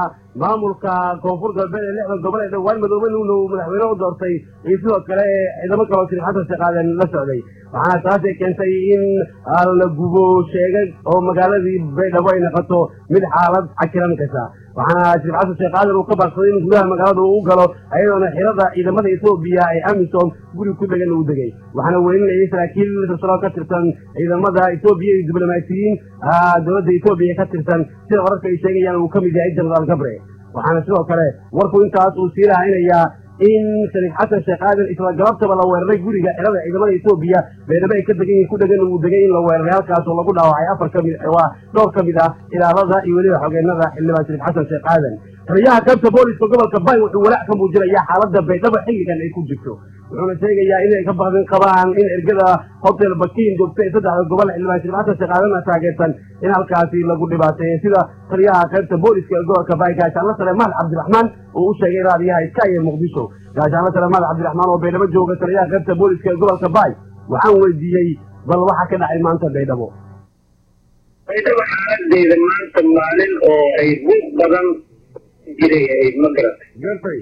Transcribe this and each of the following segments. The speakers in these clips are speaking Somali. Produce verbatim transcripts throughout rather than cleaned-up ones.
maamulka koonfur galbeed ee lixda gobol ee dhowaan madoobe nuunow madaxweyne u doortay iyo sidoo kale ciidamo kaloo shariif xasan sheekh aadan la socday waxaana taasay keentay in la gubo sheegay oo magaaladii baydhabo ay noqoto mid xaalad cakiran kasa waxaana shariif xasan sheekh aadan uu ka baaqsaday in gudaha magaalada uu galo ayadoona xirada ciidamada etoobiya ee amisom guri ku degan uu degay waxaana weyninayay saraakiil silsilo ka tirsan ciidamada etoobiya iyo diblomaasiyiin dowladda etoobiya ka tirsan sida wararka ay sheegayaan uu ka mid yahay jenaraal gabre waxaana sidoo kale warku intaas uu sii raacinayaa in shariif xasan sheekh aadan isla galabtaba la weeraray guriga xirada ciidamada etoobiya baydhabo ay ka degan yihiin ku dhegan uu degay in la weeraray halkaas oo lagu dhaawacay afar ka mid waa dhowr ka mid ah ilaalada iyo weliba xogeenada xildhibaan shariif xasan sheekh aadan taliyaha qaybta booliska gobolka bay wuxuu walaac ka muujinayaa xaaladda baydhabo xilligan ay ku jirto wuxuuna sheegayaa inay ka baqdin qabaan in ergada hotel bakiin joogta ee saddexda gobol xildhibaan shariif xasan sheekh aadan taageersan in halkaasi lagu dhibaateeyo sida taliyaha qaybta booliska ee gobolka bay gaashaanle sare mahad cabdiraxmaan uu u sheegay raadiyaha sky ee muqdisho gaashaanle sare mahad cabdiraxmaan oo baydhabo jooga taliyaha qaybta booliska ee gobolka bay waxaan weydiiyey bal waxa ka dhacay maanta baydhabo baydhabo xaaladeeda maanta maalin oo ay buuq badan jiray ahayd ma garatay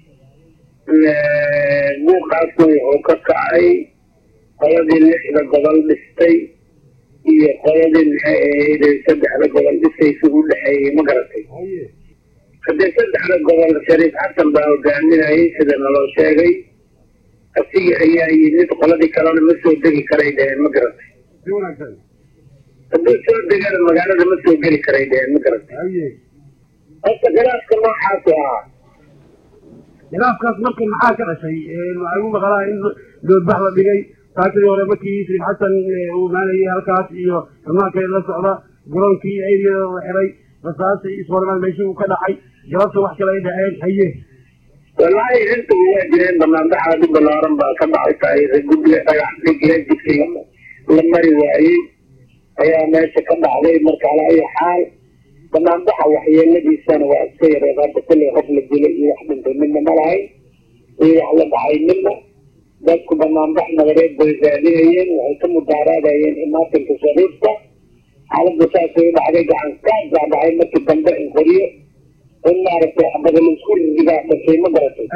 buuqaasna wuxuu ka kacay qoladii lixda gobol dhistay iyo qoladii maxay ahayd saddexda gobol dhistay isugu dhexeeyey ma garatay haddee saddexda gobol shariif xasan baa hogaaminayay sida naloo sheegay asiga ayaa yimid qoladii kalena ma soo degi karay dheheen ma garatay hadduu soo degana magaalada ma soo geli karay dheheen ma garatay horta khilaafka nooxaasu ahaa khilaafkaas marka maxaa ka dhashay waxay u maqalaa in doodbax la dhigay taakadii hore markii shariif xasan uu imaanayay halkaas iyo amaanka la socda garoonkii eryada la xiray rasaasi iswarmaan meeshii uu ka dhacay galabta wax kale ay dhaceen haye wallaahi inta waa jireen banaanbaxa aad u balaaran baa ka dhacay guddiga dhagax dhigee jidkii la mari waayey ayaa meesha ka dhacday marka ala ayi xaal banaanbaxa waxyeeladiisana waa iska yareed hadda kulley qof la dilay iyo wax dhintay midna ma lahayn iyo wax la dhacay midna dadku banaanbax nabadeed bay raadinayeen waxay ka mudaaraadayeen imaatinka shariifka xaaladda saasay u dhacday gacan kaasbaa dhacay markii dambe in qoriyo in maaragtay xabada laisku rigaa dhashay ma garatay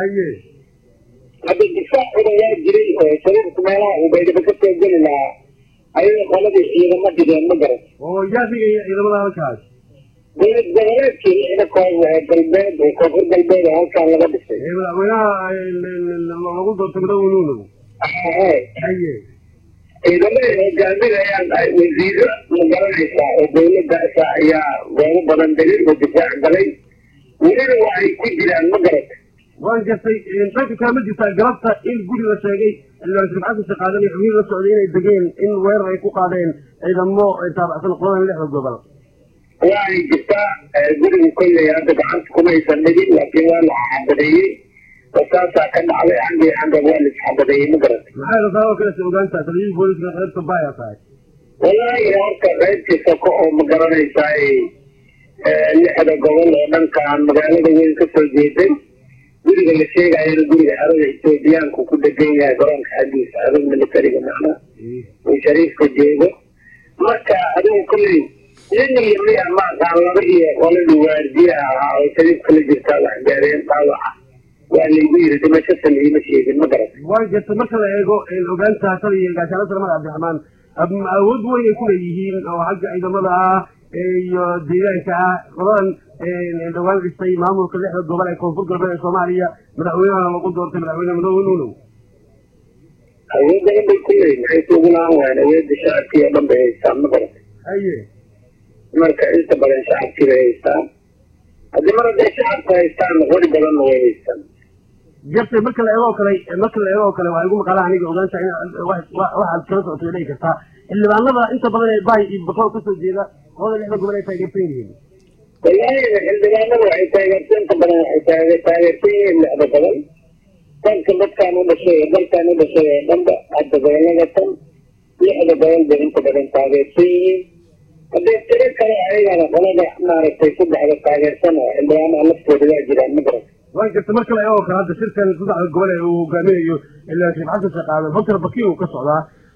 hadda difaacuna waa jiray oo shariifku meelaha uu baydhabo ka soo geli lahaa ayay qoladii ciidamo dhigeen ma garatay oo yaa dhigaya ciidamada halkaas dowlad goboleedkii lixda koox waa galbeed oo koonfur galbeed oo halkaan laga dhisay madaxweynaha lagu doortay madoobe nuunow haye ciidamada hogaaminayaan wasiiro ma garanaysaa oo dowladdaasa ayaa goobo badan degay oo difaac galay welina waa ay ku jiraan ma garata waan gartay dhanka kale ma jirtaa galabta in guri la sheegay xildhibaan shariif xasan sheekh aadan iyo xubnihi la socday inay degeen in weerar ay ku qaadeen ciidamo taabacsan qoladan lixda gobol waa ay jirtaa guriga kolley hadda gacanta kumaysan dhigin laakiin waa la xabadeeyey oo saasaa ka dhacday xaggii xagga waa la isxabadeeyey ma garatay maxay rasaa oo kale se ogaantaa taliyihii booliska qaybta baya tahay wallaahi horta qaybtii soko oo ma garanaysaa lixda gobol oo dhankaan magaalada weyn ka soo jeeday guriga la sheegayana guriga xerada etoobiyaanku ku degan yahay garoonka xaggiisa adag militariga macna uu shariifka joogo marka adigu kolley nin iyo miya ma aqaan laba iyo qoladii waardiye ahaa oo shariifka la jirtaa wax gaareen dhaawaca waa laygu yiri dhimasho saliima sheegin ma garatay waa jirta marka la eego ogaanta taliya gaashaanle sare mahad cabdiraxmaan awood weyn ay ku leeyihiin oo xagga ciidamada ah iyo deegaanka ah qoladan dhawaan dhistay maamulka lixda gobol ee koonfur galbeed ee soomaaliya madaxweynahana lagu doortay madaxweyne madoobe nuunow awood badan bay ku leeyihin maxay kuugu lahaan waayeen awoodda shacabkii oo dhan bay haystaan ma garatay haye marka inta badan shacabkii bay haystaan haddii mar hadday shacabku haystaan qori badanna way haystaan gartay marka la eegoo kale marka la eegoo kale waxay igu maqalaan aniga ogaanta in waxaad kala socotay dhihi kartaa xildhibaanada inta badan ee bay iyo bakool kasoo jeeda qolada lixda gobol ay taageersan yihiin wallaahi xildhibaanada waxay taageersan inta badan waxay taageersan yihiin lixda gobol dalka dadkaan u dhashay ee dalkaan u dhashay ee dhanba hadda gobolada tan lixda gobol bay inta badan taageersan yihiin haddii tiro kale ayagana qolada maaragtay saddexda taageersan oo xildhibaanaha laftooda waa jiraan ma garan waa jirta marka la eegoo kale hadda shirkan saddexda gobol ee uu hogaaminayo ilaa shariif xasan sheekh aadan hotel bakiin uu ka socdaa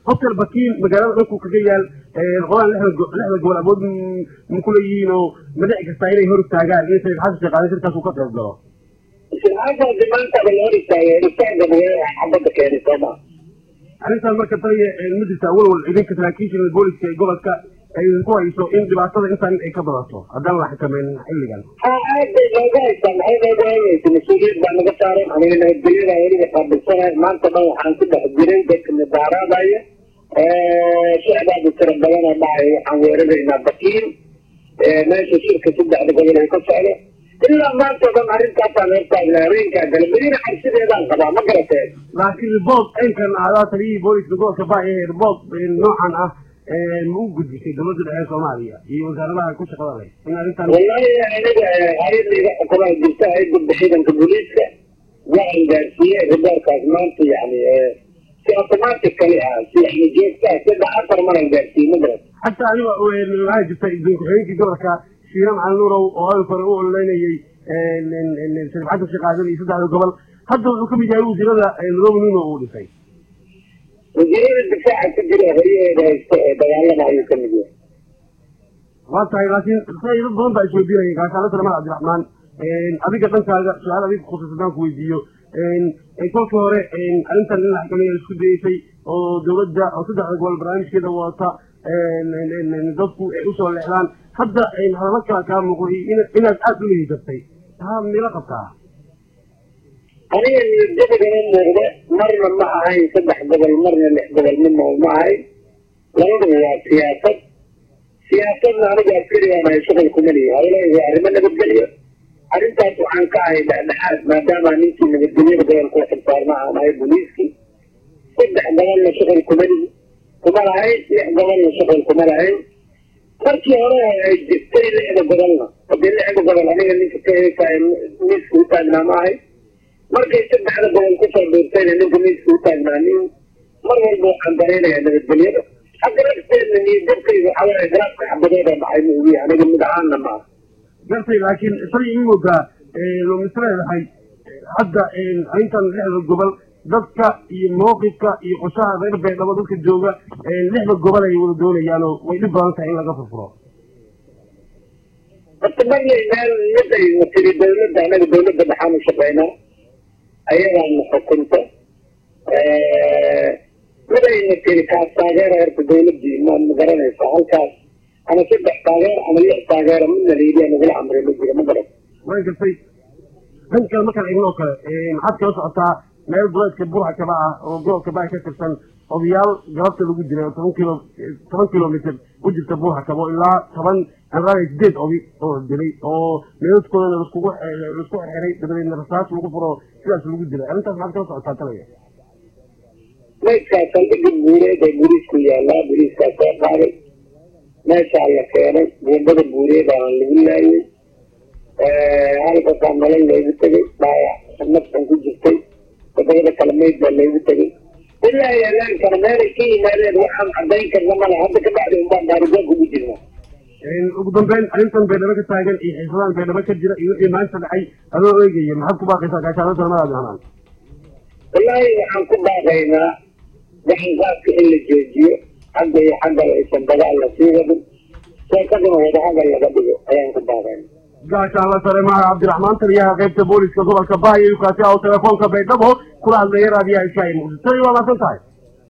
hotel bakiin magaalada dhanku kaga yaal qolaan lixda gobol awood ma ku leeyihiin oo ma dhici kartaa inay hor istaagaan in Shariif Xasan Sheekh Aadan shirkaas uu ka qayb galo shirkaanka dimaanta la hor istaagay istaagga magaalada xabadda keenay sooma arrintan marka taliya ma jirta walwal idinka saraakiisha booliska ee gobolka ay ku hayso in dhibaatada intaan ay ka badato haddaan la xakameyn xilligan aad bay looga haystaan maxay looga hayaysa mas-uuliyad baa naga saaran aniga nabadgelyada weliga qaabilsanahay maanta dhan waxaan ku dhex jiray dadka mudaaraadaya shicbaada tira badana dhacay waxaan weeraraynaa bakiin meesha shirka saddexda gobol ay ka socdo ilaa maanta dhan arrintaasaan hortaagna habeenkaa gale madiina cabsideedaan qabaa ma garatee laakiin ribood aynkan ahdaa taliyihii booliska gobolka baa ee ribood noocan ah ma u gudbisay dowladda dhexe Soomaaliya iyo wasaaradaha ku shaqada leh in arrintan wallahi aniga hay'adda xukuumadda jirta hay'adda ciidanka booliska waxaan gaarsiiyay riboodkaas maanta yani si automatically ah si yani joogta saddex afar maran gaarsiiyay ma garat xataa aniga waxaa jirta idin ku-xigeenkii gobolka shiiran canuurow oo ay kore u ololeynayay Shariif Xasan Sheekh Aadan iyo saddexda gobol hadda wuxuu ka mid yahay wasiirada madoobe nuno uu dhisay wasiirada difaaca ku jira hoyaheeda haysta ee dagaalada ayuu ka mid yahay waa tahay laakiin dad badan baa isweydiinaya gaashaale Salmaan Cabdiraxmaan adiga dhankaaga su-aal adiga khusuusan haddaan ku weydiiyo kolkii hore arrintan in la xakameeyo isku dayeysay oo dowladda oo saddexda gobol barnaamijkeeda wadata dadku ay usoo leexdaan hadda hadallo kala kaa muuqday inaad aada u lehidatay taa mila qabtaa aniga niyadjabigana muuqda marna ma ahayn saddex gobol marna lix gobol midna ma ahayn labaduba waa siyaasad siyaasadna aniga askarigaanahay shuqul kuma lihi hawlahay waa arrimo nabadgelyo arrintaas waxaan ka ahay dhexdhexaad maadaama ninkii nabadgelyada gobolka u xilsaarna aan ahay booliiskii saddex gobolna shuqul kuma lihi kuma lahayn lix gobolna shuqul kuma lahayn markii hore ay jirtay lixda gobolna hadii lixda gobol aniga ninka ka heesaay miiska u taagnaa ma ahay markay saddexda gobol kusoo dhuurtayna ninka miiska u taagnaa nin mar walba waxaan dareynayaa nabadgelyada hadda lafteedna niyadjabkayga waxaa waaye garaadka xabadooda dhacay ma ogiya aniga mid ahaanna ma aha gartay laakiin isagii in moodaa misleedahay hadda arrintan lixda gobol dadka iyo mawqifka iyo qoshaha reer beedhabo dadka jooga lixda gobol ay wada doonayaanoo way dhib badan tahay in laga furfuro horta marnay meel midayna tiri dawladda anaga dawladda dhaxaanu shaqaynaa ayadaana xukunta midayna tiri kaas taageera horta dawladdii ma ma garanaysa halkaas ama saddex taageer ama lix taageera midna layidhiya nagula amray ma jira ma garan way gartay dhan kale markaan eegno oo kale maxaad kala socotaa meel goleedka burxa kaba ah oo gobolka baa ka tirsan odayaal galabta lagu dilay oo toban kilo toban kilomitr u jirta burxa kabo ilaa toban anraaya sideed obi oo dilay oo meeladkoodana laskugu laisku xirxiray dabadeedna rasaas lagu furo sidaas lagu dilay arrintaas maxaad kala socotaa talaya maydkaas saldhiga buureed ee buriisku yaallaa buriiskaa soo qaaday meeshaa la keenay buundada buureedaan lagu laayay halkasaa nolol loogu tegay dhaawac naftan ku jirtay todobada kale mayd baa loogu tegay ilaa yaalaankana meelay ka yimaadeen waxaan cadayn karna mala hadda ka bacdi unbaan baarigoon kugu jirnaa ugu dambeyn arrintan baydhabo ka taagan iyo xiisadaan baydhabo ka jira iyo wixii maanta dhacay adoo eegaya maxaad ku baaqaysaa gaashaano Salmaan Cabdiraxmaan wallaahi waxaan ku baaqaynaa gacanqaadka in la joojiyo xagga iyo xagga aysan dagaal la sii wadin sheekaduna wadahadal laga dhigo ayaan ku baaqaynaa gaashaanla sare maaha Cabdiraxmaan taliyaha qaybta booliska gobolka Baayo kaasi oo telefoonka Baydhabo kula hadlaya raadiyaha Sky Muqdisho waa maasan tahay